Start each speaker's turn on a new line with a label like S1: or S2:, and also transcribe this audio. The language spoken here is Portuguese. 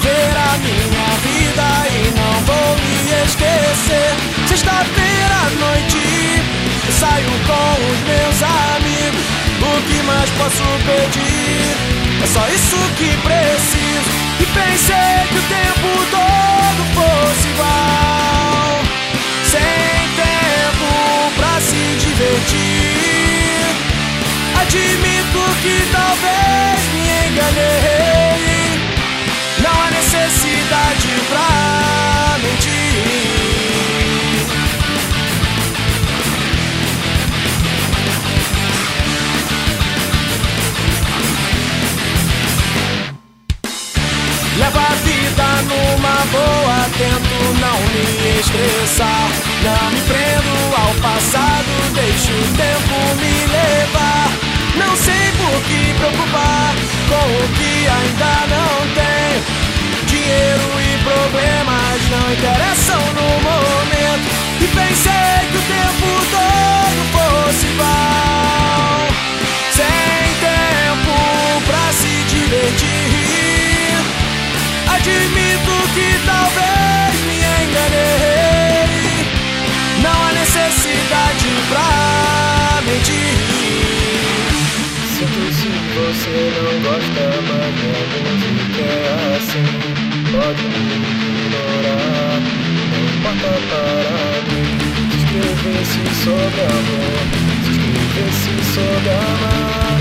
S1: viver a minha vida e não vou me esquecer. Sexta-feira à noite eu saio com os meus amigos. O que mais posso pedir? É só isso que preciso. E pensei que o tempo todo fosse igual, sem tempo pra se divertir. Admito que talvez me enganei. Não há necessidade pra mentir. Levo a vida numa boa, tento não me estressar. Não me prendo ao passado, deixo o tempo me levar. Não sei por que preocupar com o que ainda não tenho. Dinheiro e problemas não interessam no momento. E pensei que o tempo todo fosse igual, sem tempo pra se divertir. Admito que talvez me enganei. Não há necessidade pra mentir.
S2: Sinto se você não gosta, mas minha música é assim. Pode me ignorar, não importa para mim. Se escrevesse sobre amor, se escrevesse sobre amar.